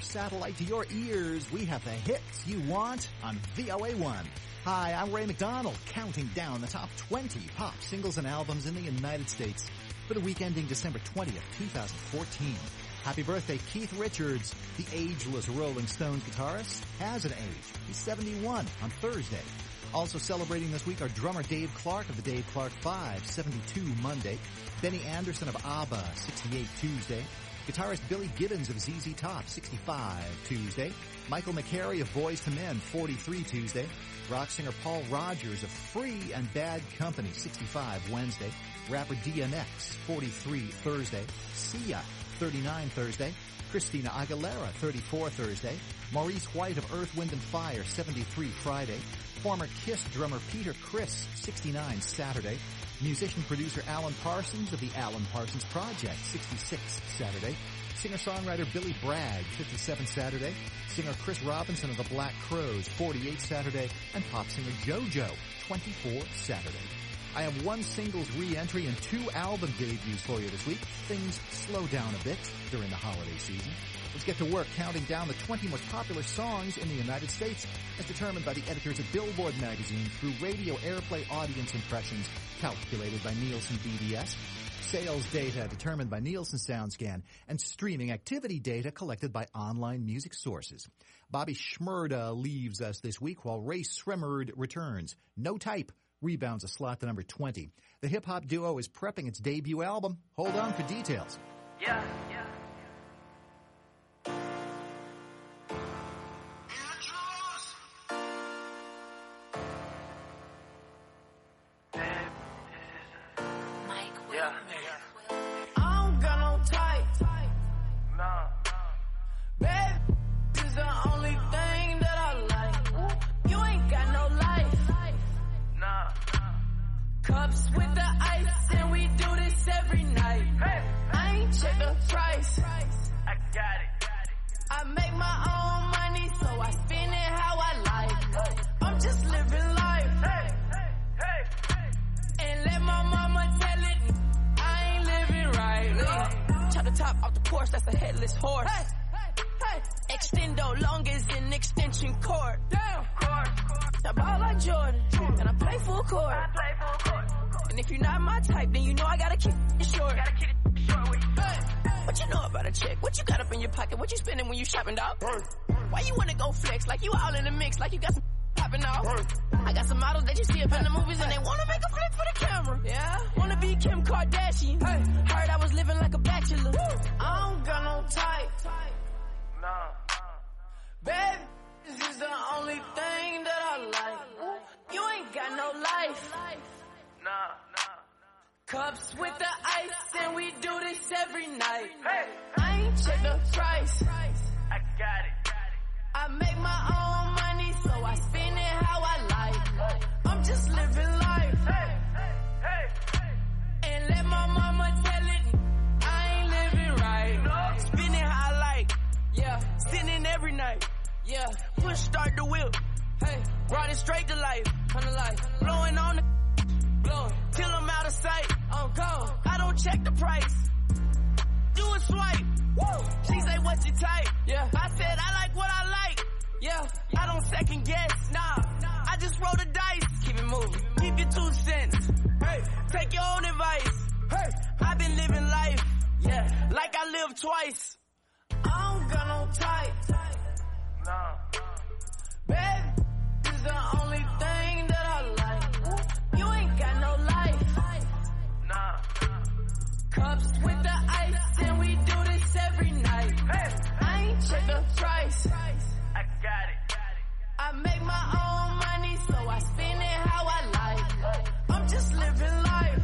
satellite to your ears, we have the hits you want on VOA1. Hi, I'm Ray McDonald, counting down the top 20 pop singles and albums in the United States for the week ending December 20th, 2014. Happy birthday, Keith Richards, the ageless Rolling Stones guitarist, has an age. He's 71 on Thursday. Also celebrating this week are drummer Dave Clark of the Dave Clark 5, 72 Monday. Benny Anderson of ABBA, 68 Tuesday. Guitarist Billy Gibbons of ZZ Top, 65 Tuesday. Michael McCary of Boyz II Men, 43 Tuesday. Rock singer Paul Rogers of Free and Bad Company, 65 Wednesday. Rapper DMX, 43 Thursday. Sia, 39 Thursday. Christina Aguilera, 34 Thursday. Maurice White of Earth, Wind & Fire, 73 Friday. Former Kiss drummer Peter Criss, 69 Saturday. Musician-producer Alan Parsons of the Alan Parsons Project, 66 Saturday. Singer-songwriter Billy Bragg, 57 Saturday. Singer Chris Robinson of the Black Crowes, 48 Saturday. And pop singer JoJo, 24 Saturday. I have one singles re-entry and 2 album debuts for you this week. Things slow down a bit during the holiday season. Let's get to work counting down the 20 most popular songs in the United States as determined by the editors of Billboard magazine through radio airplay audience impressions calculated by Nielsen BDS, sales data determined by Nielsen SoundScan, and streaming activity data collected by online music sources. Bobby Shmurda leaves us this week while Ray Sremmurd returns. No Type rebounds a slot to number 20. The hip-hop duo is prepping its debut album. Hold on for details. Yeah. Cups with the ice and we do this every night. Hey. I ain't check the price. I got it. I make my own money so I spend it how I like. I'm just living life. Hey. And let my mama tell it, I ain't living right. Chop the top off the Porsche, that's a headless horse. Hey. Extendo long as an extension cord. Damn. I ball like Jordan, and I play full court. And if you're not my type, then you know I gotta keep it short. Hey. What you know about a chick? What you got up in your pocket? What you spending when you shopping, dog? Why you wanna go flex? Like you all in the mix, like you got some popping off. I got some models that you see up in the movies and they wanna make a flip for the camera. Yeah, wanna be Kim Kardashian. Hey. Heard I was living like a bachelor. I don't got no type. No. Baby, this is the only thing that I like. You ain't got no life. Nah. Cups with the ice and we do this every night. Hey. I ain't check the price. I got it. I make my own money so I spend it how I like. I'm just living life. Hey. And let my mama tell it, I ain't living right. No. Spending how I like. Yeah, sinning every night. Yeah, push start the whip. Hey, brought it straight to life. Blowing on the blowing till I'm out of sight. Oh, go. I don't check the price. Do a swipe. Woo. She say, what's your type? Yeah. I said, I like what I like. Yeah. I don't second guess. Nah. I just roll the dice. Keep it moving. Keep your 2 cents. Hey. Take your own advice. Hey. I've been living life. Yeah. Like I lived twice. I don't got no type. No. Baby, this is the only thing that I like. You ain't got no life. Nah. Cups with the ice and we do this every night. Hey. I ain't check the price. I got it. I make my own money so I spend it how I like. I'm just living life.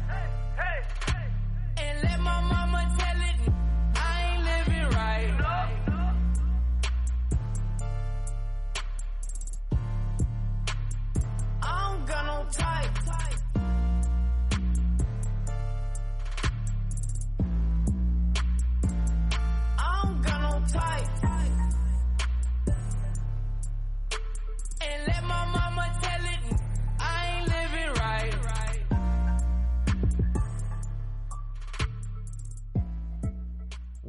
Hey. And let my mama tell it, I ain't living right. No.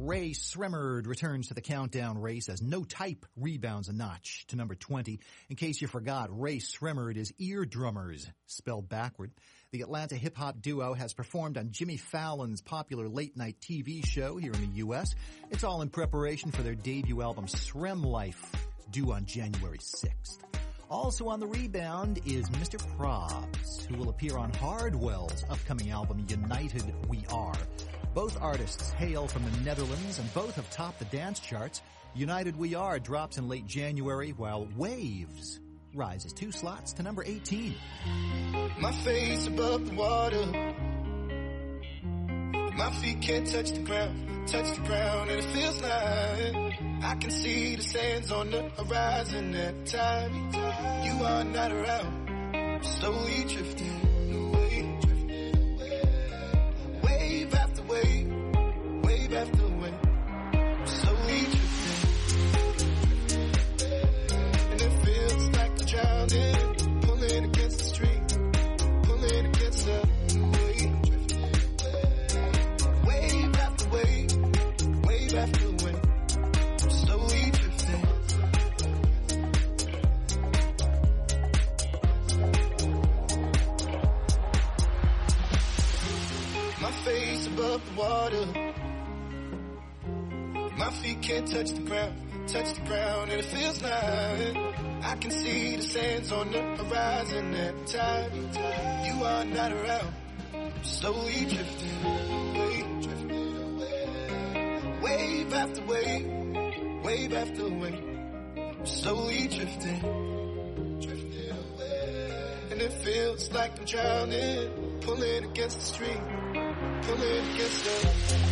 Rae Sremmurd returns to the countdown race as No Type rebounds a notch to number 20. In case you forgot, Rae Sremmurd is Eardrummers, spelled backward. The Atlanta hip-hop duo has performed on Jimmy Fallon's popular late-night TV show here in the U.S. It's all in preparation for their debut album, Srem Life, due on January 6th. Also on the rebound is Mr. Probs, who will appear on Hardwell's upcoming album, United We Are. Both artists hail from the Netherlands and both have topped the dance charts. United We Are drops in late January, while Waves rises 2 slots to number 18. My face above the water, my feet can't touch the ground, and it feels like I can see the sands on the horizon every time you are not around. Slowly drifting away, wave after wave, wave after wave, slowly drifting, and it feels like I'm drowning, pulling against the stream, pulling against the wave, wave after wave, wave after wave, slowly drifting. My face above the water, my feet can't touch the ground, and it feels like I can see the sands on the horizon every time you are not around. Slowly drifting away, wave after wave, wave after wave, slowly drifting away, and it feels like I'm drowning, pulling against the stream, pulling against the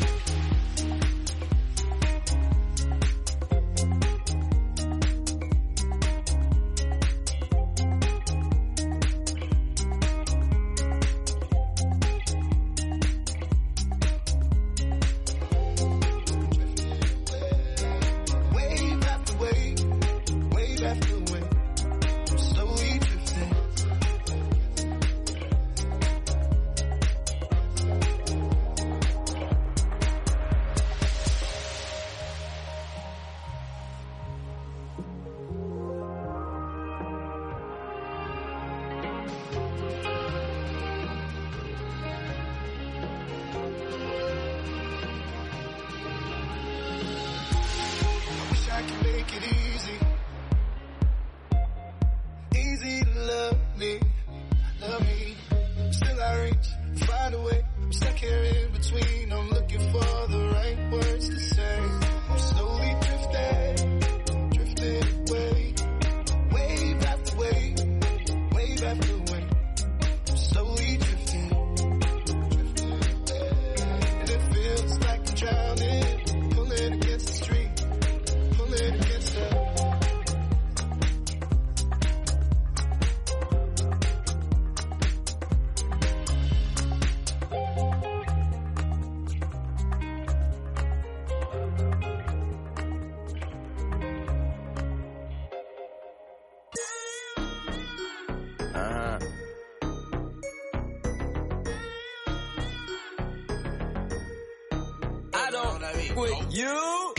with you.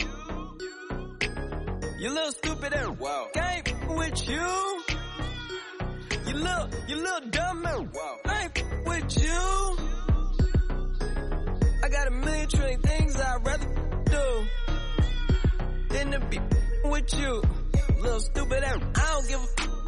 You little stupid and can't with you. You little dumb and ain't with you. I got a million trillion things I'd rather do than to be with you. Little stupid and I don't give a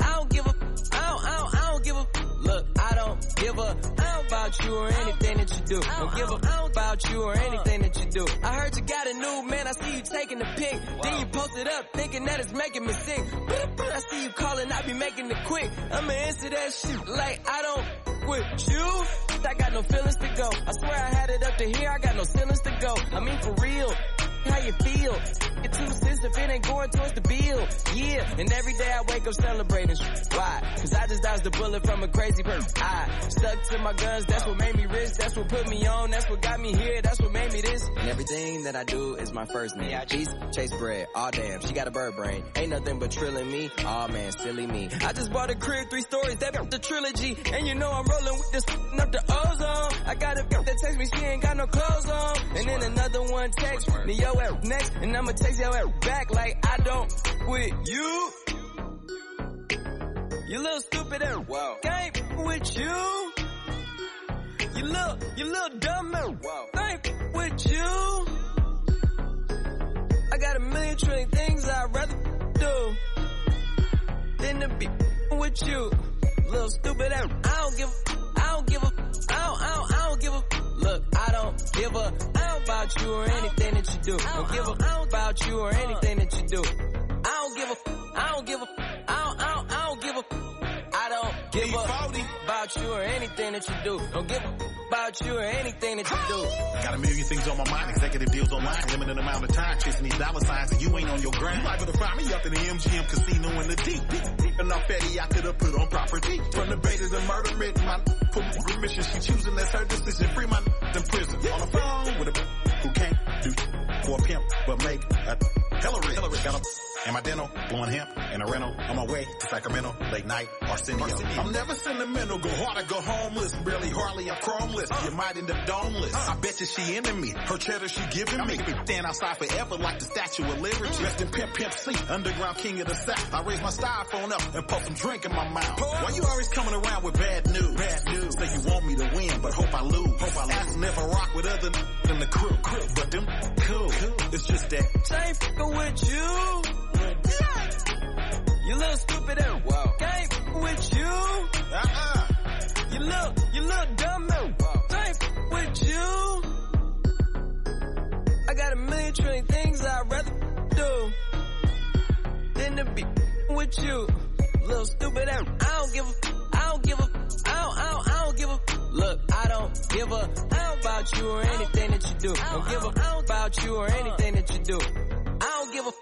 look, I don't give a about you or anything that you do. Don't give a about you or anything that you do. I heard you got a new man, I see you taking the pic. Then you post it up thinking that it's making me sick. I see you calling, I be making it quick. I'ma answer that shit like I don't with you. I got no feelings to go. I swear I had it up to here, I got no feelings to go. I mean for real, how you feel? get 2 cents if it ain't going towards the bill. Yeah, and every day I wake up celebrating. Why? Cause I just dodged a bullet from a crazy person. I stuck to my guns, that's what made me rich. That's what put me on, that's what got me here. That's what made me this. And everything that I do is my first name. Chase bread, aw damn, she got a bird brain. Ain't nothing but trilling me, aw man, silly me. I just bought a crib, 3 stories, that the trilogy. And you know I'm rolling with this up the ozone. I got a girl that text me, she ain't got no clothes on. And then another one text me, yo at next. And I'ma text yo at back like I don't with you. You little stupid and wow. Ain't with you. You little dumb and wow. Ain't with you. I got a million trillion things I'd rather do than to be with you. Little stupid and I don't give Look, I don't give a about you or anything that you do. Don't give a about you or anything that you do. I don't give a about you or anything that you do. Don't give a about you or anything that you do. Got a million things on my mind, executive deals online, limited amount of time, chasing these dollar signs, and you ain't on your grind. You liable to find me up in the MGM casino in the deep enough fatty I could have put on property. From the bait to the murder, my permission, she choosing, that's her decision. Free my in prison, on the phone with a who can't do for a pimp, but make a Hillary. Got a and my dental, blowing hemp, in a rental, on my way to Sacramento, late night, Arsenio. I'm never sentimental, go hard or go homeless, barely hardly I'm chromeless, you might end up domeless. I bet you she into me, her cheddar she giving me. Making me stand outside forever like the Statue of Liberty. Rest in Pimp C, underground king of the South. I raise my styrofoam up and puff some drink in my mouth. Why you always coming around with bad news? Say you want me to win, but hope I lose. Ask never rock with other than the crew. But them cool. It's just that same fucking with you. You little stupid and wow. Ain't with you. You little dumb and wow. Ain't with you. I got a million trillion things I'd rather do than to be with you. Little stupid and I don't give a look, I don't give a about you or anything that you do. Don't give a about you or anything that you do. I don't give a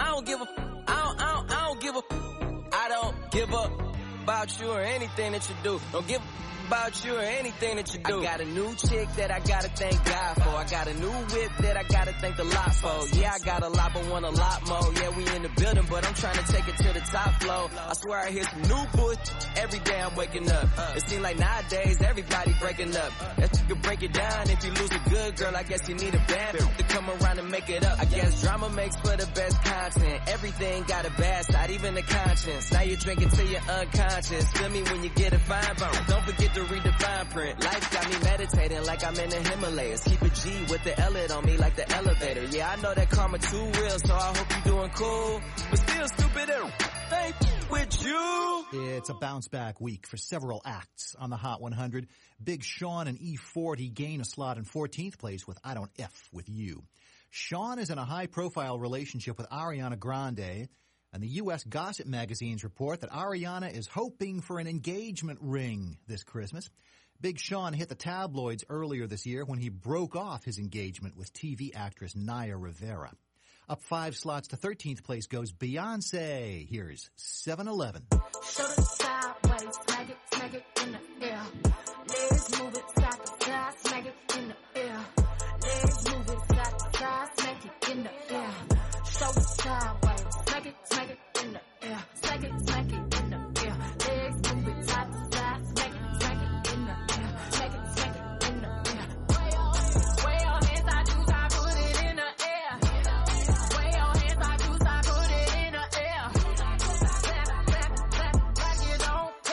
about you or anything that you do. Don't give about you or anything that you do. I got a new chick that I gotta thank God for. I got a new whip that I gotta thank the lot for. Yeah, I got a lot but want a lot more. Yeah, we in the building but I'm trying to take it to the top floor. I swear I hear some new bullshit every day I'm waking up. It seems like nowadays everybody breaking up. That you can break it down if you lose a good girl. I guess you need a bad to come around and make it up. I guess drama makes for the best content. Everything got a bad side, even the conscience. Now you're drinking till you're unconscious. Feel me when you get a fine bone. Don't forget to read the fine print. Life got me meditating like I'm in the Himalayas. Keep a G with the L on me like the elevator. Yeah, I know that karma too real, so I hope you're doing cool. But still stupid and ain't with you. It's a bounce back week for several acts on the Hot 100. Big Sean and E40 gain a slot in 14th place with I Don't F With You. Sean is in a high-profile relationship with Ariana Grande, and the U.S. gossip magazines report that Ariana is hoping for an engagement ring this Christmas. Big Sean hit the tabloids earlier this year when he broke off his engagement with TV actress Naya Rivera. Up 5 slots to 13th place goes Beyonce. Here's 7-Eleven. Show it sideways, smack it in the air. Legs move it side to side, smack it in the air. Legs move it side to side, smack it in the air. Show it sideways, smack it in the air. Smack it in the air. Legs move it side to side, smack it in the air. Smack it in the air. Way your hands, I do, I put it in the air. Way your hands, I do, I put it in the air. Clap, clap, clap, like you don't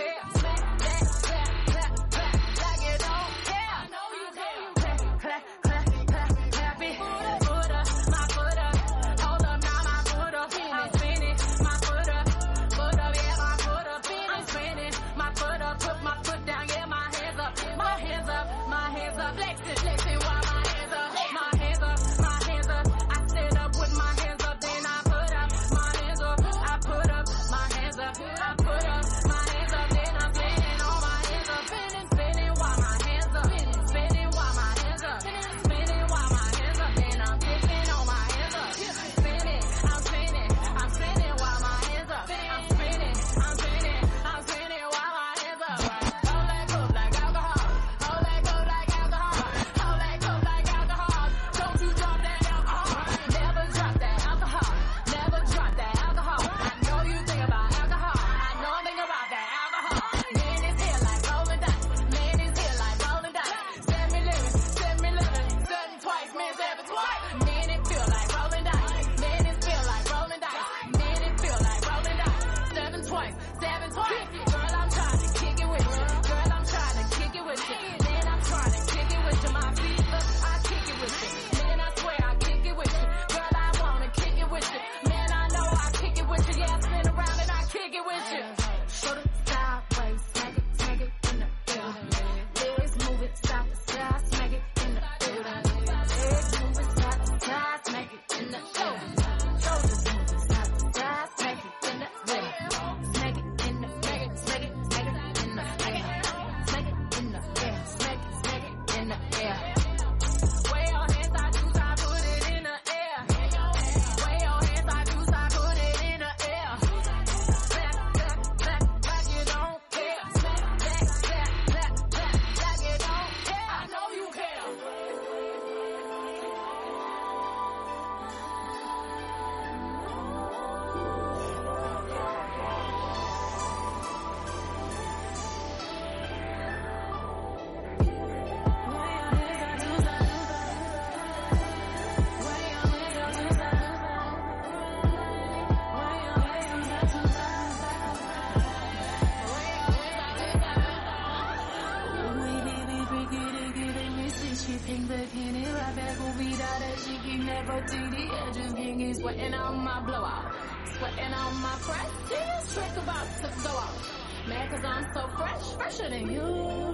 for TD and just get sweating on my blowout. Sweating on my press, this trick about to go out. Mad cause I'm so fresh, fresher than you.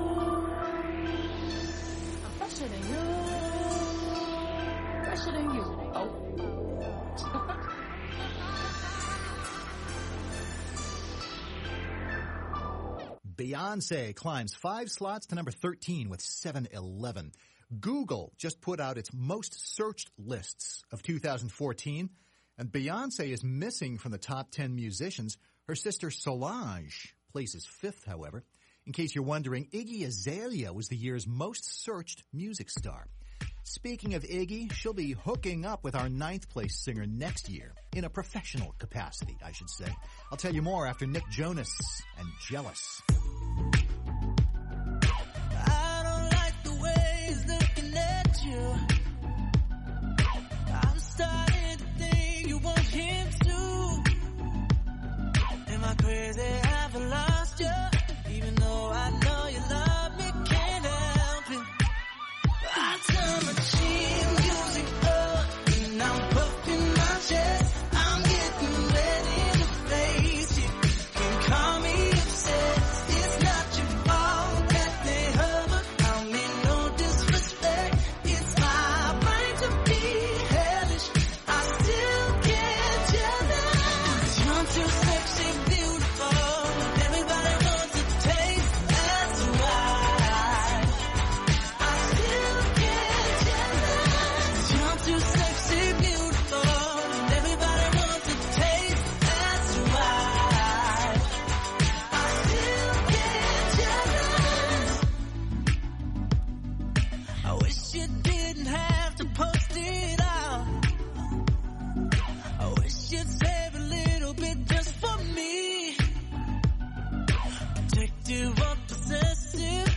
I'm fresher than you. Fresher than you. Oh. Beyonce climbs 5 slots to number 13 with 711. Google just put out its most searched lists of 2014, and Beyonce is missing from the top 10 musicians. Her sister Solange places 5th, however. In case you're wondering, Iggy Azalea was the year's most searched music star. Speaking of Iggy, she'll be hooking up with our 9th place singer next year, in a professional capacity, I should say. I'll tell you more after Nick Jonas and Jealous. I don't like the way he's looking at you. I'm starting to think you want him too. Am I crazy? Have I lost you? Even though I know you love me, can't help it. I turn my cheap music up and I'm puffing my chest. I'm getting ready to face you. Can call me obsessed. It's not your fault that they hover. I mean no disrespect. It's my right to be hellish. I still get jealous. You're too sexy, beautiful. Everybody wants to taste. That's why I still get jealous. You're too sexy, beautiful. Everybody wants to taste. That's why I still get jealous. I wish you didn't have to post it out. I wish you'd save a little bit just for me. Protective or possessive,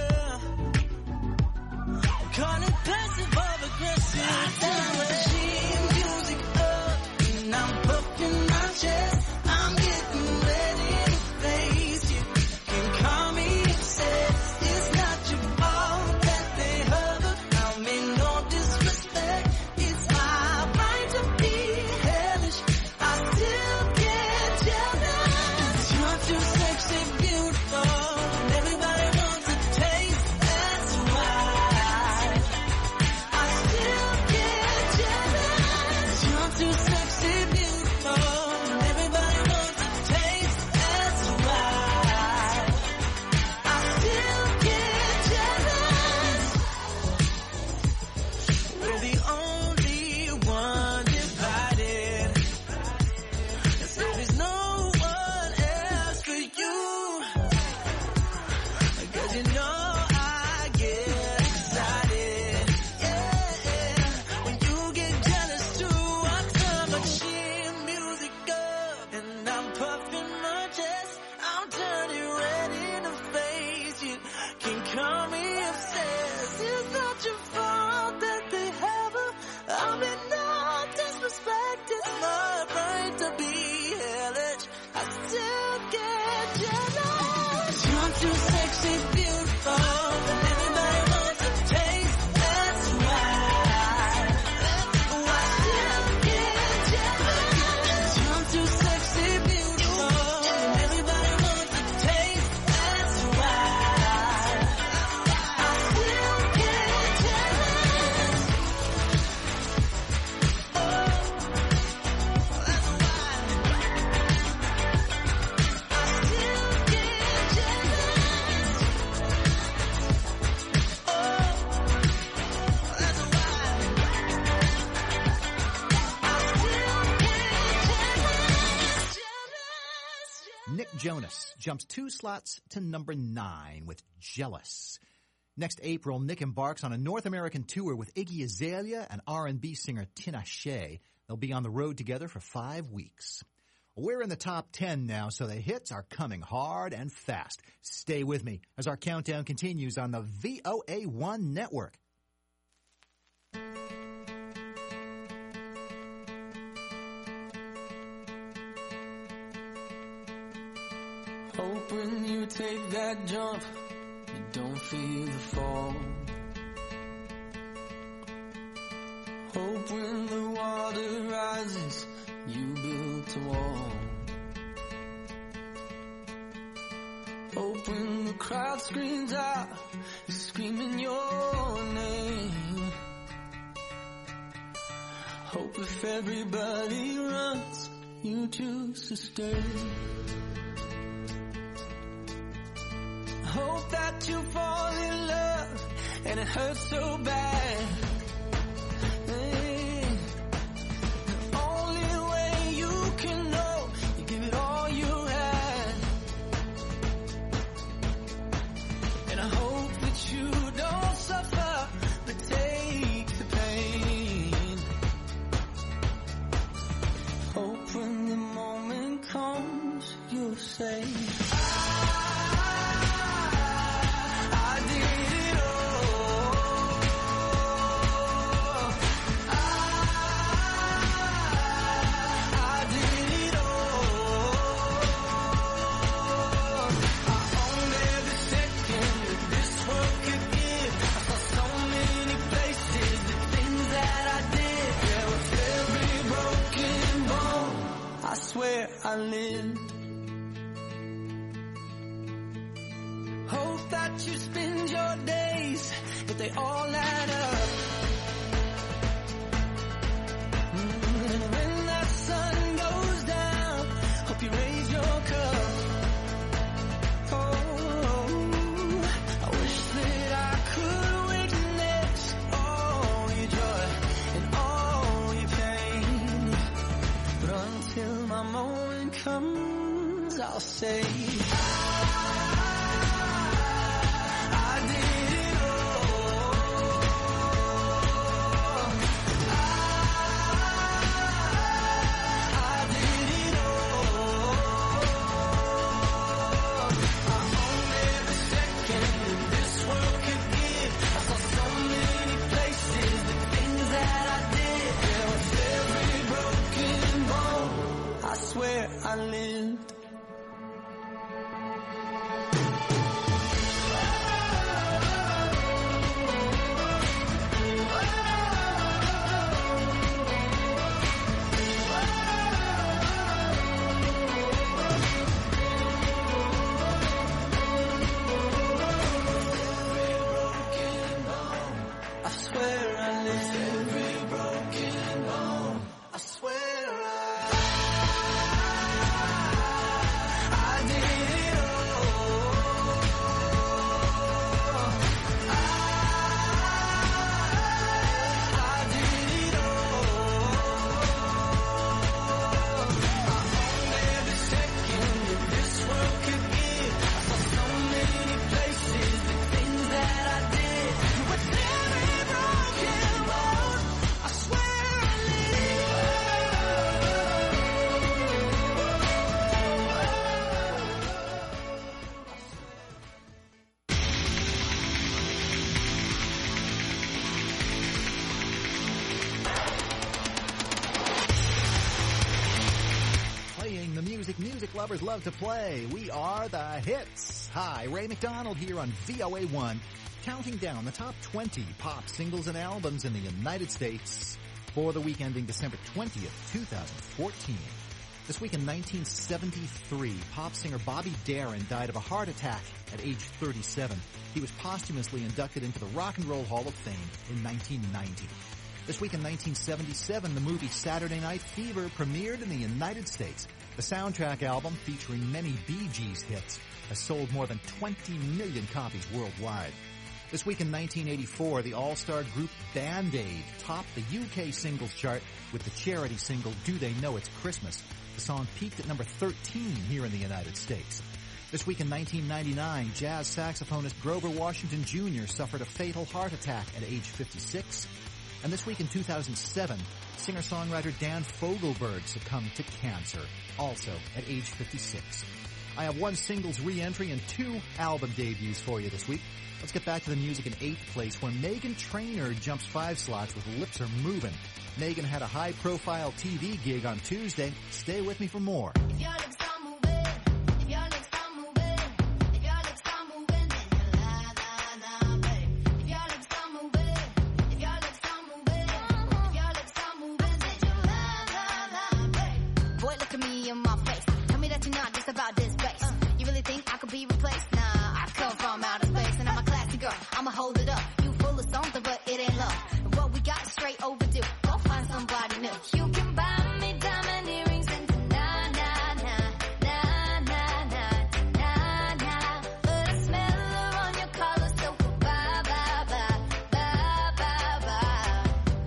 call it passive or aggressive. I turn my cheap music up and I'm puffing my chest. I'm getting ready to face you. Can call me obsessed. It's not your fault that they hover. I mean no disrespect. It's my right to be hellish. I still get jealous. You're too sexy, beautiful. Everybody wants to taste. That's why I still get jealous. You're too sexy, beautiful. Everybody wants to taste. That's why I still get jealous. We're the only one divided. So there's no one else for you. Cause you know I get excited. Yeah, when you get jealous too. I turn my cheap music up and I'm puffing my chest. I'm turning ready to face you. Can call me obsessed. It's not your fault that they have her. I mean no disrespect. It's my right to be hellish. I still get jealous. You're too sexy, beautiful. Everybody wants to taste. That's why I still get jealous. You're too sexy, beautiful. Everybody wants to taste. That's why I still get jealous. Oh, that's why I still get jealous. Nick Jonas jumps 2 slots to number 9 with Jealous. Next April, Nick embarks on a North American tour with Iggy Azalea and R&B singer Tinashe. They'll be on the road together for 5 weeks. We're in the top 10 now, so the hits are coming hard and fast. Stay with me as our countdown continues on the VOA1 network. Hope when you take that jump, you don't feel the fall. Hope when the water rises, you built a wall. Hope when the crowd screams out, you're screaming your name. Hope if everybody runs, you choose to stay. Hope that you fall in love and it hurts so bad. Hey, the only way you can know, you give it all you had. And I hope that you don't suffer, but take the pain. Hope when the moment comes, you'll say, I lived. Hope that you spend your days, but they all add up. And when that sun goes down, hope you raise your cup. Oh, I wish that I could witness all your joy and all your pain. But until my moment comes, I'll say, I lived. I swear I lived. Every broken bone, I swear music lovers love to play. We are the Hits. Hi, Ray McDonald here on VOA1, counting down the top 20 pop singles and albums in the United States for the week ending December 20th, 2014. This week in 1973, pop singer Bobby Darin died of a heart attack at age 37. He was posthumously inducted into the Rock and Roll Hall of Fame in 1990. This week in 1977, the movie Saturday Night Fever premiered in the United States. The soundtrack album, featuring many Bee Gees hits, has sold more than 20 million copies worldwide. This week in 1984, the all-star group Band Aid topped the UK singles chart with the charity single Do They Know It's Christmas. The song peaked at number 13 here in the United States. This week in 1999, jazz saxophonist Grover Washington Jr. suffered a fatal heart attack at age 56. And this week in 2007, singer-songwriter Dan Fogelberg succumbed to cancer, also at age 56. I have one singles re-entry and two album debuts for you this week. Let's get back to the music in 8th place, where Meghan Trainor jumps 5 slots with Lips Are Moving. Meghan had a high-profile TV gig on Tuesday. Stay with me for more. Your lips are moving. If your lips are moving. If your lips are moving, then you la la la, babe. If your lips are moving. If your lips are moving. If your hold it up. You full of something, but it ain't love. And what we got is straight overdue. Go find somebody new. You can buy me diamond earrings and na na na na na na na na. But I smell her on your collar, so bye bye bye bye bye bye.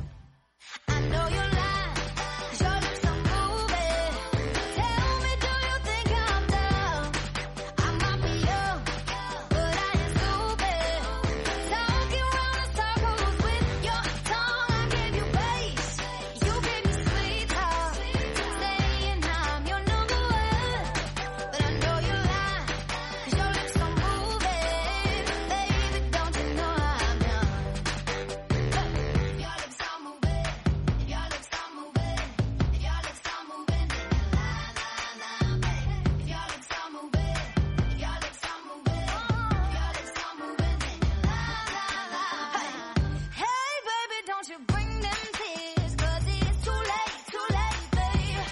I know you're lying, 'cause your lips are moving. Tell me, do you think I'm dumb? I might be young, but I ain't stupid. Talking round in circles with your tongue. I give you bass, you give me sweet talk. Saying I'm your number one, but I know you're lying, 'cause your lips are moving. Baby, don't you know I'm done? Your lips are moving, your lips are moving, your lips are moving, then la la la, baby. Your lips are moving, your lips are moving, your lips are moving, then la la la. Hey, baby, don't you bring them tears, 'cause it's too late, babe.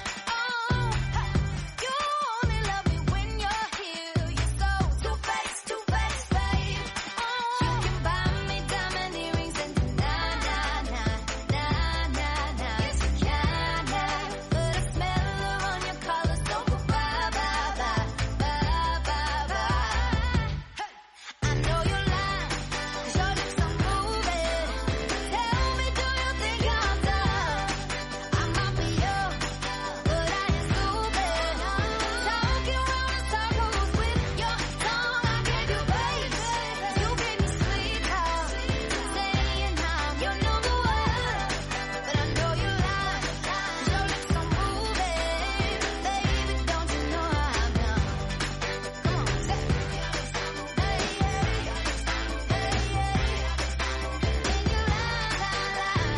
You only love me when you're here. You're so two-faced, babe. You can buy me diamond earrings and na na na na na na. Yes, you can, but I smell her on your collar, so bye bye bye bye bye bye. I know you're lying, 'cause your lips are moving. Tell me, do you think I'm dumb? I might be young, but I ain't stupid. Talking round in circles with your tongue. I give you bass, you give me sweet talk. Saying I'm your number one, but I know you're lying, 'cause your lips are moving. Baby, don't you know I'm done? Come on, say your lips are moving. Hey, hey, your lips are moving. Hey, hey, and you lie, lie, lie.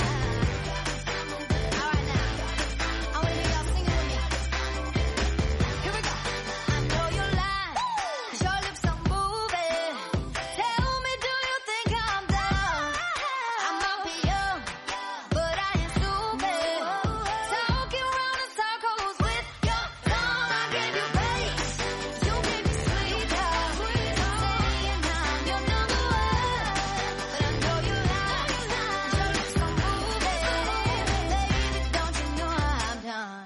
All right now, I wanna hear y'all singing with me. Here we go. I know you're lying, 'cause your lips are moving. Tell me, do you think I'm dumb? I might be young, but I ain't stupid. Talking round in circles with your tongue. I give you bass, you give me sweet talk. Saying I'm your number one, but I know you're lying, 'cause your lips are moving. Baby, don't you know I'm done?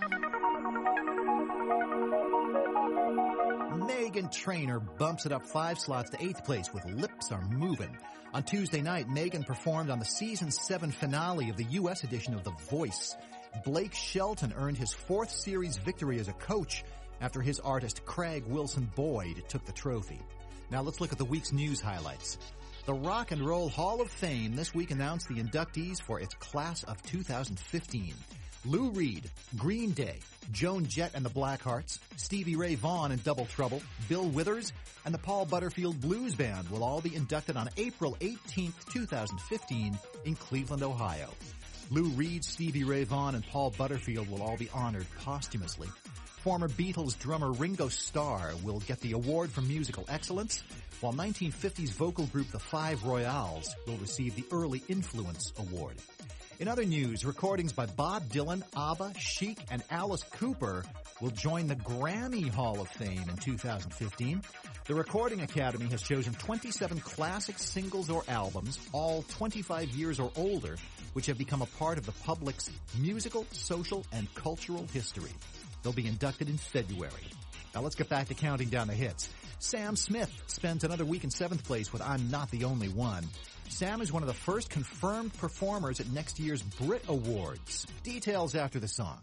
Meghan Trainor bumps it up 5 slots to 8th place with Lips Are Movin'. On Tuesday night, Meghan performed on the season 7 finale of the U.S. edition of The Voice. Blake Shelton earned his 4th series victory as a coach after his artist Craig Wilson Boyd took the trophy. Now let's look at the week's news highlights. The Rock and Roll Hall of Fame this week announced the inductees for its class of 2015. Lou Reed, Green Day, Joan Jett and the Blackhearts, Stevie Ray Vaughan and Double Trouble, Bill Withers, and the Paul Butterfield Blues Band will all be inducted on April 18th, 2015 in Cleveland, Ohio. Lou Reed, Stevie Ray Vaughan, and Paul Butterfield will all be honored posthumously. Former Beatles drummer Ringo Starr will get the award for musical excellence, while 1950s vocal group The Five Royales will receive the Early Influence Award. In other news, recordings by Bob Dylan, ABBA, Chic, and Alice Cooper will join the Grammy Hall of Fame in 2015. The Recording Academy has chosen 27 classic singles or albums, all 25 years or older, which have become a part of the public's musical, social, and cultural history. They'll be inducted in February. Now let's get back to counting down the hits. Sam Smith spends another week in 7th place with I'm Not the Only One. Sam is one of the first confirmed performers at next year's Brit Awards. Details after the song.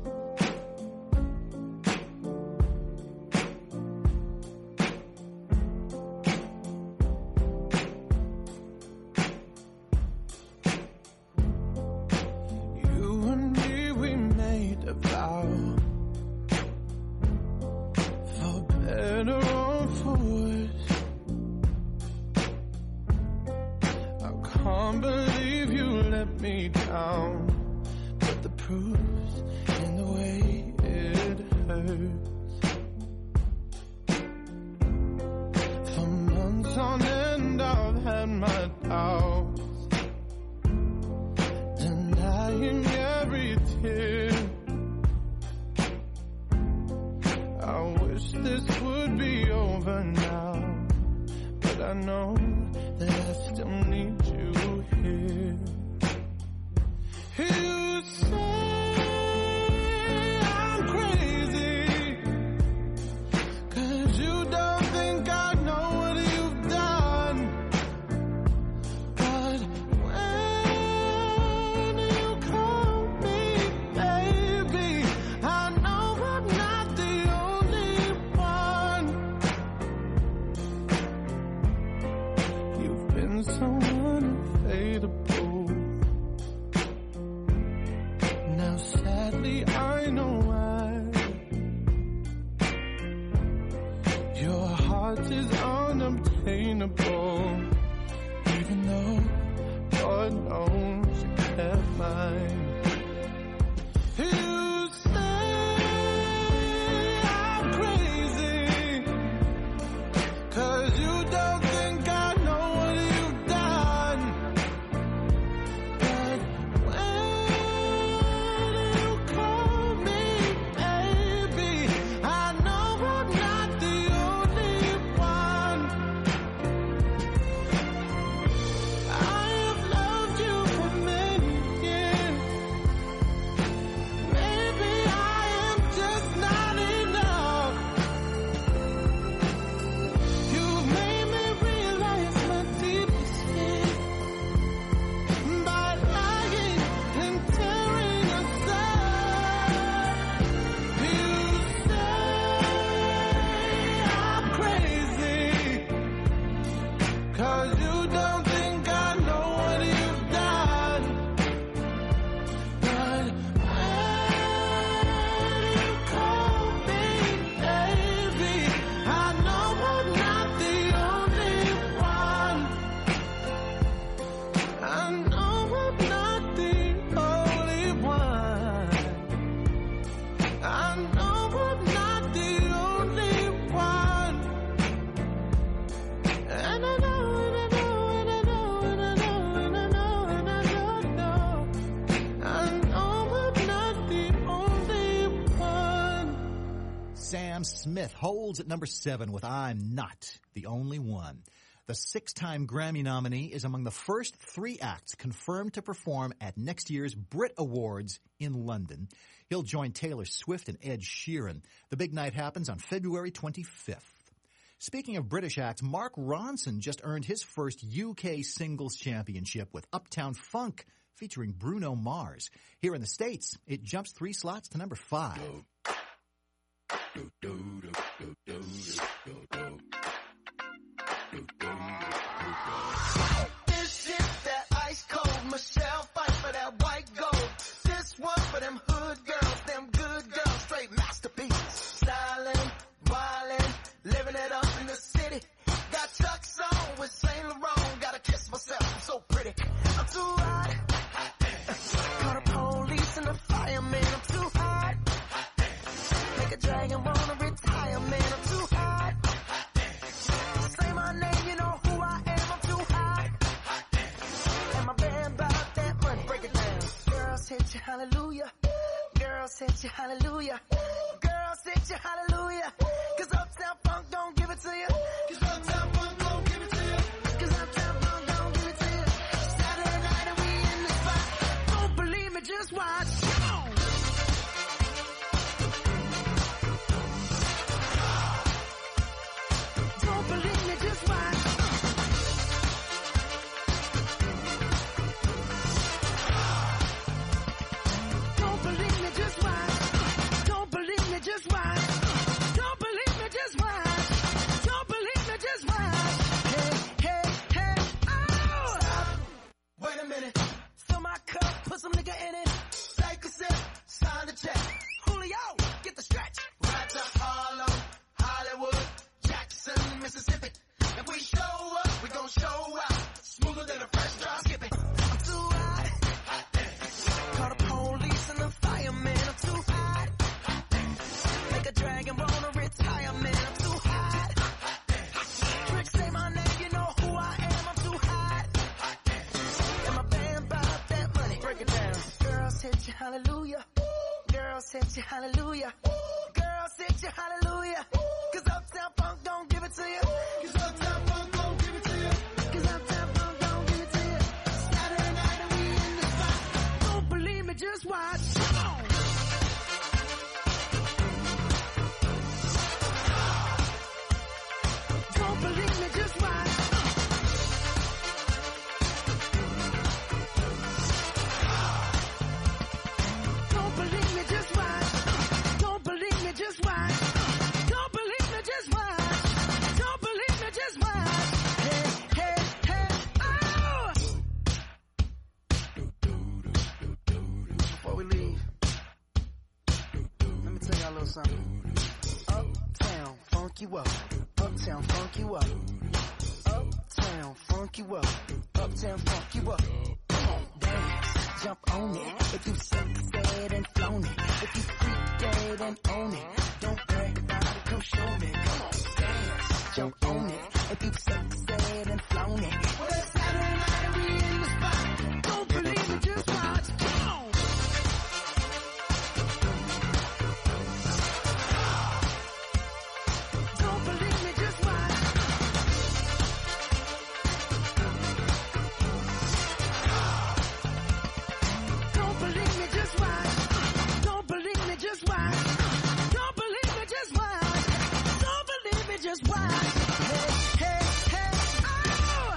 You and me, we made a vow, for better or for worse. I can't believe you let me down, but the proof's in the way it hurts. For months on end I've had my doubts, denying every tear. I wish this would be over now, but I know that I still need you here. You say I'm crazy, 'cause you don't think I know what you've done. But when you call me baby, I know I'm not the only one. You've been so unfadable. Now sadly I know why. Your heart is unobtainable, even though God knows you kept mine. You say I'm crazy, 'cause you don't think I know what you've done. But when you call me baby, I know I'm not the only one. I have loved you for many years. Maybe I am just not enough. You've made me realize my deepest fear by lying and tearing us apart. You say I'm crazy, 'cause you don't think I know what you've done. But when you call me baby, I know I'm not the only one. I know I'm not the only one. I know I'm not the only one. And I know, and I know, and I know, and I know, and I know, and I know. I know I'm not the only one. Sam Smith holds at number 7 with I'm Not the Only One. The 6-time Grammy nominee is among the first 3 acts confirmed to perform at next year's Brit Awards in London. He'll join Taylor Swift and Ed Sheeran. The big night happens on February 25th. Speaking of British acts, Mark Ronson just earned his first UK Singles Championship with Uptown Funk featuring Bruno Mars. Here in the States, it jumps 3 slots to number 5. This is that ice cold Michelle fight for that white gold. This one for them hood girls, them good girls, straight masterpieces. Stylin', wildin', living it up in the city. Got Chuck's on with Saint Laurent. Gotta kiss myself, I'm so pretty. I'm too hot. Call the police and the fireman. I'm too hot. Make a dragon wanna retire, man. I'm too hot. Say my name, you know who I am. I'm too hot. And my band bought that money. Break it down. Girls hit you, hallelujah. Girls hit you, hallelujah. Girls hit you, hallelujah. 'Cause Uptown Funk don't give it to you. 'Cause Uptown Funk don't give it to you. 'Cause Uptown Funk don't give it to you. Saturday night and we in the spot. Don't believe me, just watch. Come on. Don't believe me, just watch. Don't believe me, just watch. Don't believe me, just watch. Don't believe me, just watch. Don't believe me, just watch. Hey, hey, hey, oh! Stop. Wait a minute. Fill my cup, put some nigga in it. Take a sip, sign the check. Julio, get the stretch. Right to Harlem, Hollywood, Jackson, Mississippi. If we show up, we gon' show out. Smoother than a fresh drop. Skip it. I'm too hot. Call the police and the fireman. I'm too hot. Make a dragon wanna retire, man. I'm too hot. Trick, say my name, you know who I am. I'm too hot. And my band bought that money. Break it down. Girls hit you, hallelujah. Girls hit you, hallelujah. Girls hit you, hallelujah. 'Cause Uptown Funk don't give it to you. 'Cause Uptown Funk don't give it to you. funk you up. Uptown funk you up. Come on, dance, jump on it. If you said and flown it. If you freak dead and own it. Don't brag about it, come show me. Come on, dance, jump on it. If you said and flown it. Well, it's Saturday night and we in the spot. Don't believe it, just watch. Come on. Don't believe me, just watch. Don't believe me, just watch. Don't believe me, just watch. Don't believe me, just watch. Don't believe me, just watch. Hey, hey, hey, oh!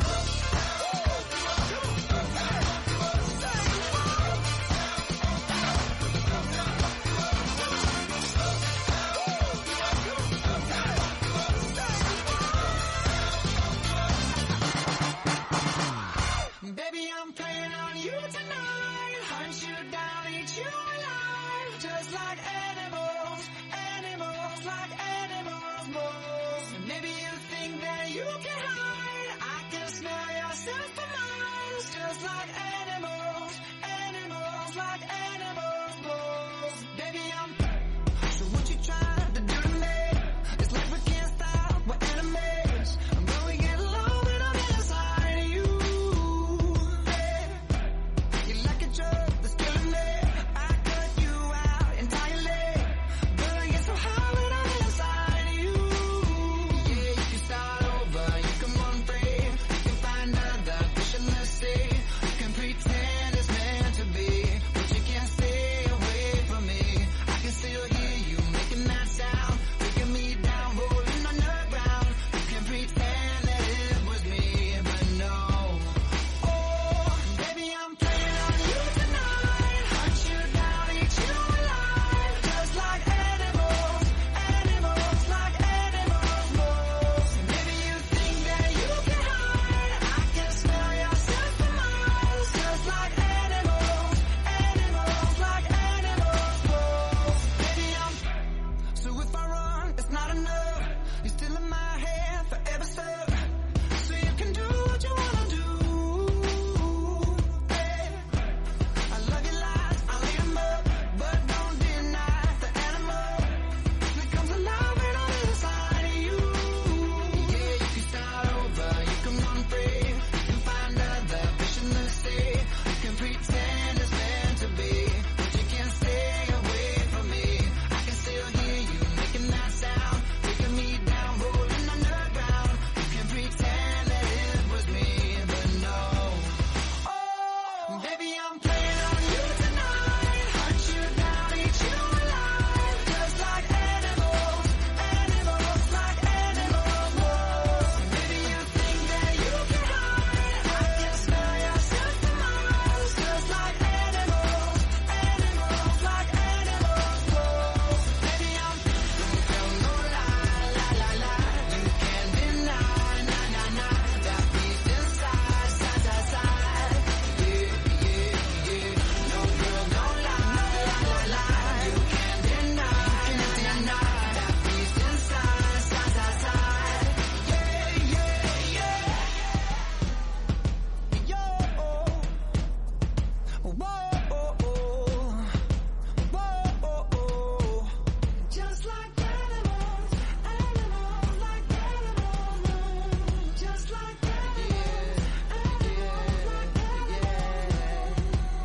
Baby, I'm playing on you tonight. Hunt you down, eat you alive. Just like animals, animals, like animals, moles. Maybe you think that you can hide. I can smell yourself for miles. Just like animals, animals, like animals, moles. Baby, I'm so what you trying to do to me? It's like we can't stop, we're enemies. But we get along when I'm inside of you. You're like a drug that's killing me. I cut you out entirely. But I get so high when I'm inside of you. Yeah, you can start over, you can run free. You can find other fish in the sea. You can pretend it's meant to be, but you can't stay away from me. I can still hear you making that sound, taking me down, rolling on the ground. You can pretend that it was me, but no. Oh, baby, I'm playing on you tonight. Hunt you down, eat you alive. Just like animals, animals, like animals, moles. Maybe you think that you can hide. I can smell yourself for miles. Just like animals, animals, like animals, moles. Baby, I'm so if I run, it's not enough. You're still in my head forever, sir. So you can do what you wanna do. Hey, I love your lies, I leave them up, but don't deny the animal that comes alive when I'm inside of you. Yeah, you can start over, you can run free, you can find other fish in the sea. You can pretend it's meant to be, but you can't stay away from me. I can still hear you making that sound, taking me down, rolling on the ground. You can pretend that it was me, but no. Oh, baby, I'm playing on you tonight. Hunt you down, eat you alive. Just like animals, animals, like animals, moles. Maybe you think that you can hide. I can smell yourself for miles. Just like animals, animals, like animals, moles. Baby, I'm don't tell no lie, la la la. You can't deny, na na na. That beat inside, side to side. Yeah, yeah, yeah. No girl, don't lie, la la la. You can't deny, na na na. That beat inside, side to side. Yeah, yeah, yeah. Yo, whoa. Just like animals, animals, like animals, just like animals, animals, like animals.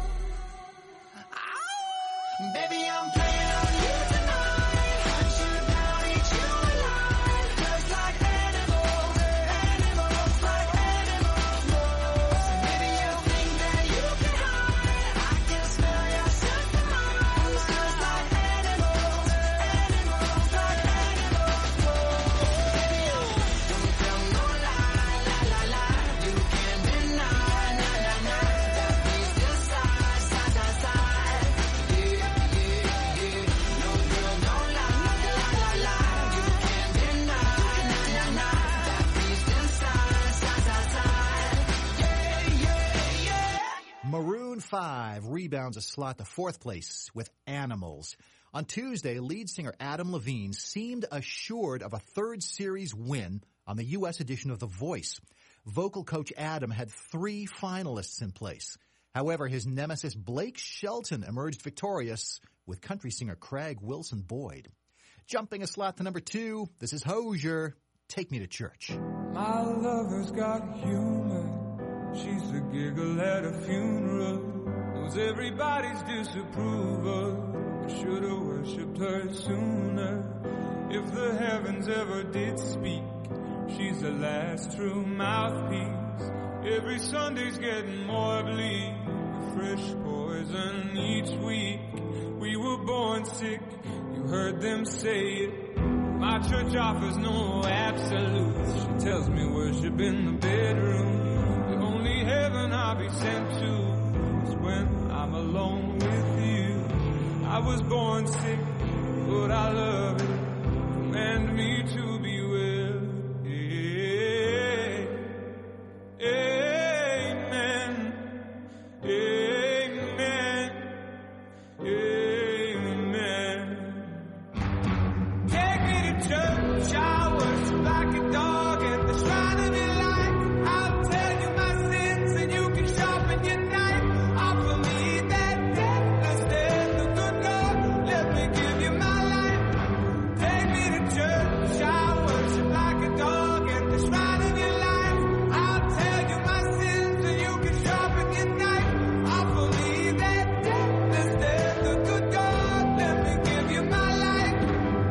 Ow! Baby, I'm playing on you tonight. Hunt you down, eat you alive. Just like animals, animals, like animals, moles. Maybe you think that you can hide. I can smell yourself for miles. Just like animals, animals, like animals, moles. Baby, don't tell no lie, la la la. You can't deny, na na na. That beat inside, side to side. Yeah, yeah, yeah. No girl, don't lie, la la la. You can't deny, na na na. That beat inside, side to side. Yeah, yeah, yeah. Maroon 5 rebounds a slot to fourth place with Animals. On Tuesday, lead singer Adam Levine seemed assured of a third series win on the U.S. edition of The Voice. vocal coach Adam had 3 finalists in place. However, his nemesis Blake Shelton emerged victorious with country singer Craig Wilson Boyd. Jumping a slot to number 2, this is Hozier, Take Me to Church. My lover's got humor. She's a giggle at a funeral. Knows everybody's disapproval. I should have worshipped her sooner. If the heavens ever did speak, she's the last true mouthpiece. Every Sunday's getting more bleak. Fresh poison each week. We were born sick, you heard them say it. My church offers no absolutes. She tells me worship in the bedroom. The only heaven I'll be sent to is when I'm alone with you. I was born sick, but I love it. Command me to be well. Amen. Amen. Amen. Take me to church, I worship like a dog at the shrine of your life. I'll tell you my sins and you can sharpen your knife. Offer me that deathless death, the good God, let me give you my life. Take me to church, I worship like a dog at the shrine of your life. I'll tell you my sins and you can sharpen your knife. Offer me that deathless death, the good God, let me give you my life.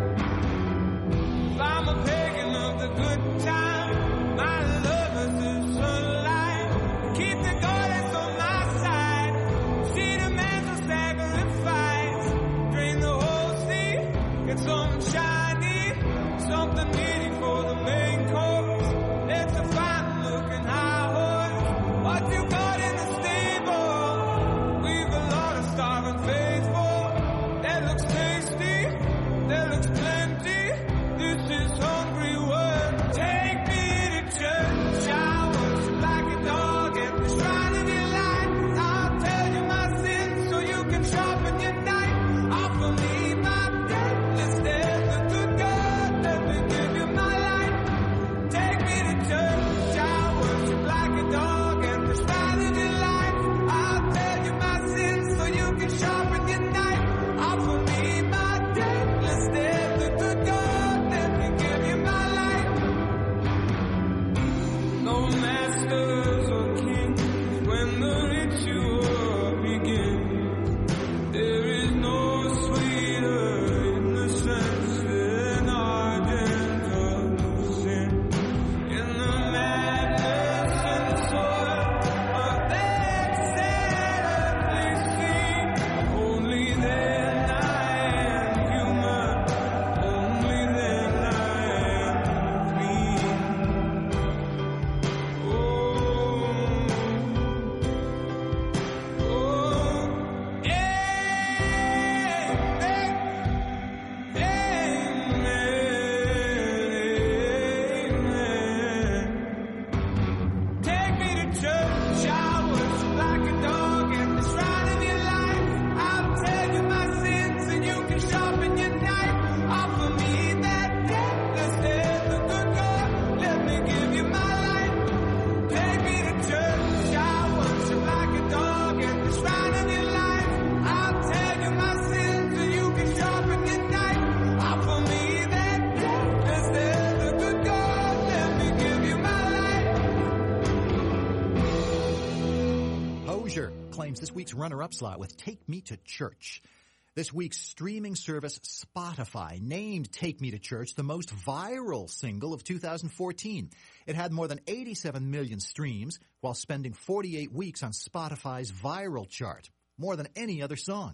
If I'm a pagan of the good time, my love is the sunlight. Keep the goddess on my side. She demands a sacrifice. Drain the whole sea, get something shiny, something meaty for the main course. It's a fine looking high horse. What you got in the stable? We've a lot of starving faithful. That looks tasty, that looks plenty. This is hungry work. Take me to church. I worship like a dog at the shrine of your life. I'll tell you my sins so you can sharpen your knife. Offer me my deathless death, the good God, let me give you my life. Take me to church. I worship like a dog at the shrine of your life. I'll tell you my sins so you can sharpen your knife. Offer me my deathless death, the good God, let me give you my life. No masters or kings when the ritual begins. There is no sweeter in the sense than our gentle sin. In the madness and soil of that sad earthly sea, only then I am human, only then I am clean. Take me to church, I worship like a dog at the shrine of your life. I'll tell you my sins and you can sharpen your knife. Offer me that deathless death, the good God, let me give you my life. Take me to church, I worship like a dog at the shrine of your life. I'll tell you my sins and you can sharpen your knife. Offer me that deathless death, the good God, let me give you my life. Hozier claims this week's runner-up slot with Take Me to Church. This week's streaming service Spotify named Take Me to Church the most viral single of 2014. It had more than 87 million streams while spending 48 weeks on Spotify's viral chart, more than any other song.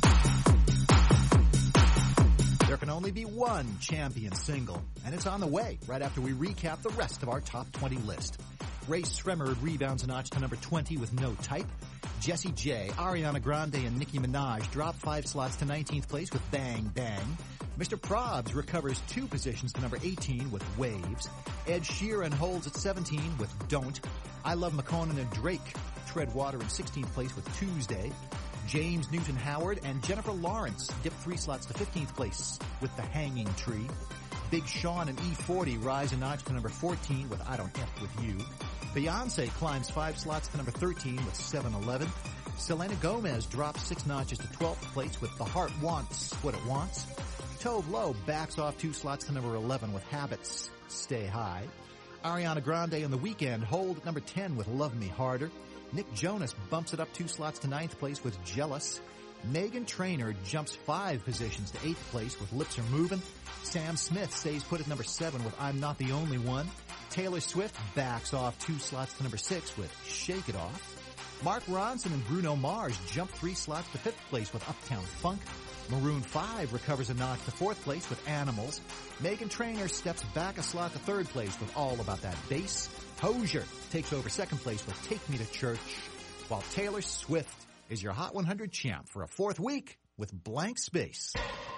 There can only be one champion single, and it's on the way right after we recap the rest of our top 20 list. Ray Sremmerd rebounds a notch to number 20 with No Type. Jessie J, Ariana Grande, and Nicki Minaj drop 5 slots to 19th place with Bang Bang. Mr. Probs recovers 2 positions to number 18 with Waves. Ed Sheeran holds at 17 with Don't. I Love McConan and Drake tread water in 16th place with Tuesday. James Newton Howard and Jennifer Lawrence dip 3 slots to 15th place with The Hanging Tree. Big Sean and E40 rise a notch to number 14 with I Don't F With You. Beyonce climbs 5 slots to number 13 with 7-Eleven. Selena Gomez drops 6 notches to 12th place with The Heart Wants What It Wants. Tove Lo backs off 2 slots to number 11 with Habits Stay High. Ariana Grande and The Weeknd hold at number 10 with Love Me Harder. Nick Jonas bumps it up 2 slots to 9th place with Jealous. Meghan Trainor jumps 5 positions to 8th place with Lips Are Movin'. Sam Smith stays put at number 7 with I'm Not the Only One. Taylor Swift backs off 2 slots to number 6 with Shake It Off. Mark Ronson and Bruno Mars jump 3 slots to 5th place with Uptown Funk. Maroon 5 recovers a notch to 4th place with Animals. Meghan Trainor steps back a slot to 3rd place with All About That Bass. Hozier takes over 2nd place with Take Me to Church, while Taylor Swift is your Hot 100 champ for a 4th week with Blank Space.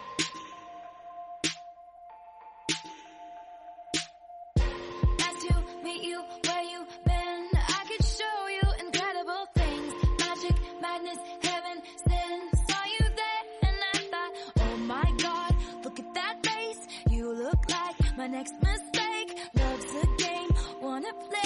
Nice to meet you where you been. I could show you incredible things. Magic, madness, heaven, sin. Saw you there and I thought, oh my God, look at that face. You look like my next mistake. Love's a game, wanna play.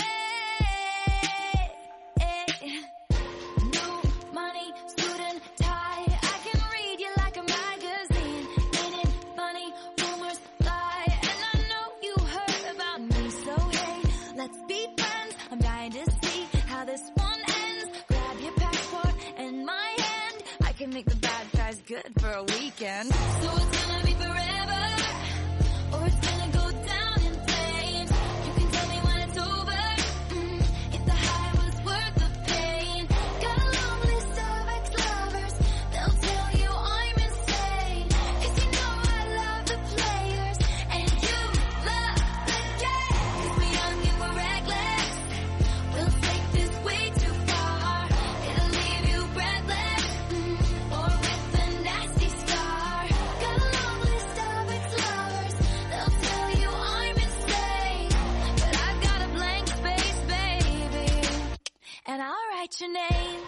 New money, suit and tie. I can read you like a magazine. Ain't it funny? Rumors lie. And I know you heard about me. So hey, let's be friends. I'm dying to see how this one ends. Grab your passport and my hand. I can make the bad guys good for a weekend. So it's gonna be forever, or it's gonna go down in flames. You can tell me when it's over, if the high was worth the pain. Got a long list of ex-lovers, they'll tell you I'm insane. 'Cause you know I love the players, and you love the game. 'Cause we're young and we're reckless, we'll take this way too far. It'll leave you breathless, or with a nasty scar. Got a long list of ex-lovers, they'll tell you I'm insane. But I've got a blank space, baby, and I'll write your name.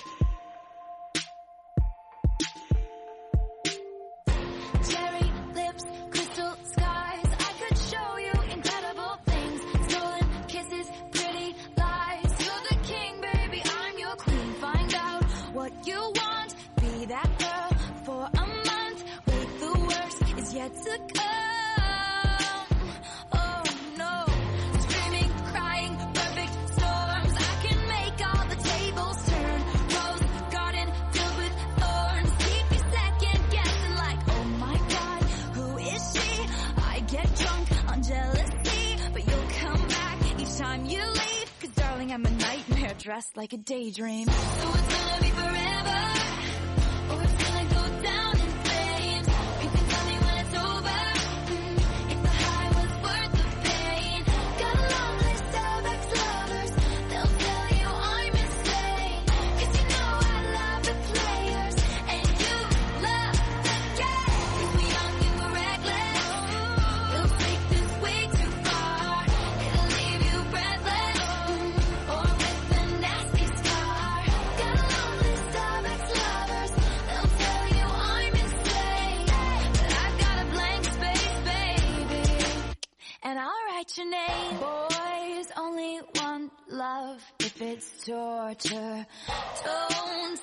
Cherry lips, crystal skies. I could show you incredible things. Stolen kisses, pretty lies. You're the king, baby, I'm your queen. Find out what you want. Be that girl for a month. Wait, the worst is yet to come. Oh no. Screaming, crying, perfect storms. I can make all the tables turn. Rose garden filled with thorns. Keep you second guessing like, oh my God, who is she? I get drunk on jealousy, but you'll come back each time you leave. 'Cause darling, I'm a nightmare dressed like a daydream. So it's gonna be forever, or it's gonna go down in flames. You can tell me when it's over, if the high was worth the pain. Got a long list of ex-lovers, they'll tell you I'm insane. 'Cause you know I love the players, and you love the game. 'Cause we're young and we're reckless, we'll take this way too far. It'll leave you breathless, or with a nasty scar. Got a long list of ex-lovers, they'll tell you I'm insane. But I've got a blank space, baby, and I'll write your name. Boys only want love if it's torture. Don't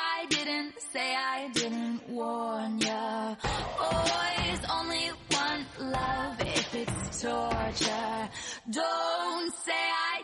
say I didn't warn ya. Boys only want love if it's torture. Don't say I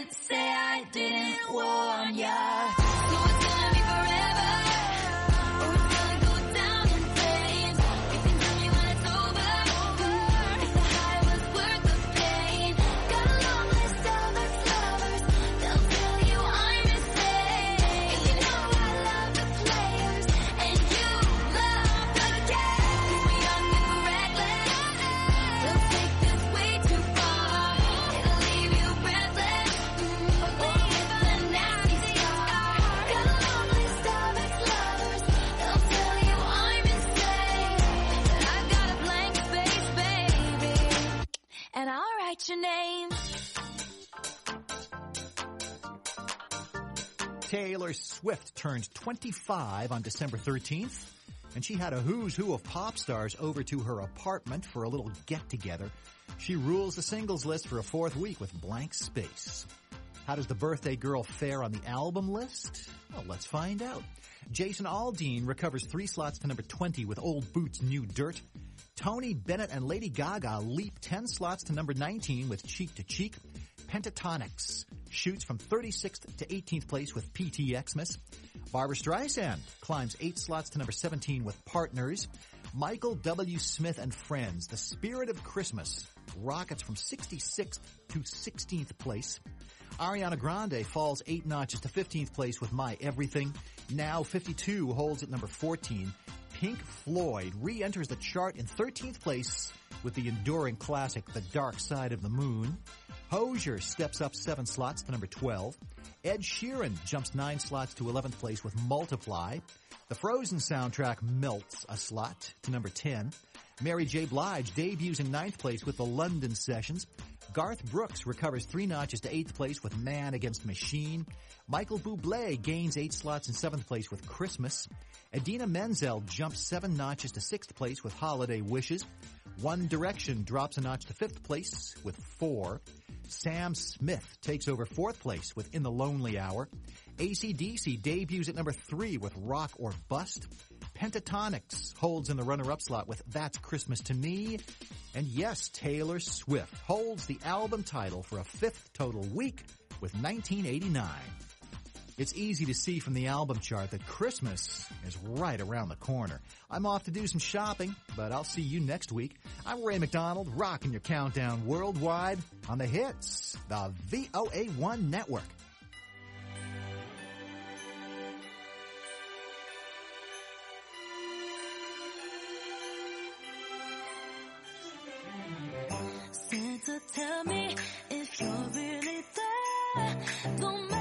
didn't warn ya. So it's gonna be forever, or it's gonna go down in flames. You can tell me when it's over, if the high was worth the pain. Got a long list of ex-lovers, they'll tell you I'm insane. 'Cause you know I love the players, and you love the game. 'Cause we're young and we're reckless, we'll take this way too far. It'll leave you breathless, or with a nasty scar. Got a long list of ex-lovers, they'll tell you I'm insane. But I've got a blank space, baby, and I'll write your name. Taylor Swift turned 25 on December 13th. and she had a who's who of pop stars over to her apartment for a little get-together. She rules the singles list for a fourth week with Blank Space. How does the birthday girl fare on the album list? Well, let's find out. Jason Aldean recovers 3 slots to number 20 with Old Boots, New Dirt. Tony Bennett and Lady Gaga leap 10 slots to number 19 with Cheek to Cheek. Pentatonix shoots from 36th to 18th place with PT Xmas. Barbra Streisand climbs 8 slots to number 17 with Partners. Michael W. Smith and Friends, The Spirit of Christmas, rockets from 66th to 16th place. Ariana Grande falls 8 notches to 15th place with My Everything. Now 52 holds at number 14. Pink Floyd re-enters the chart in 13th place with the enduring classic The Dark Side of the Moon. Hozier steps up 7 slots to number 12. Ed Sheeran jumps 9 slots to 11th place with Multiply. The Frozen soundtrack melts a slot to number 10. Mary J. Blige debuts in 9th place with The London Sessions. Garth Brooks recovers 3 notches to 8th place with Man Against Machine. Michael Bublé gains 8 slots in 7th place with Christmas. Idina Menzel jumps 7 notches to 6th place with Holiday Wishes. One Direction drops a notch to 5th place with 4. Sam Smith takes over 4th place with In the Lonely Hour. AC/DC debuts at number 3 with Rock or Bust. Pentatonix holds in the runner-up slot with That's Christmas to Me. And yes, Taylor Swift holds the album title for a 5th total week with 1989. It's easy to see from the album chart that Christmas is right around the corner. I'm off to do some shopping, but I'll see you next week. I'm Ray McDonald, rocking your countdown worldwide on the hits, the VOA1 Network. Santa, tell me if you're really there. Don't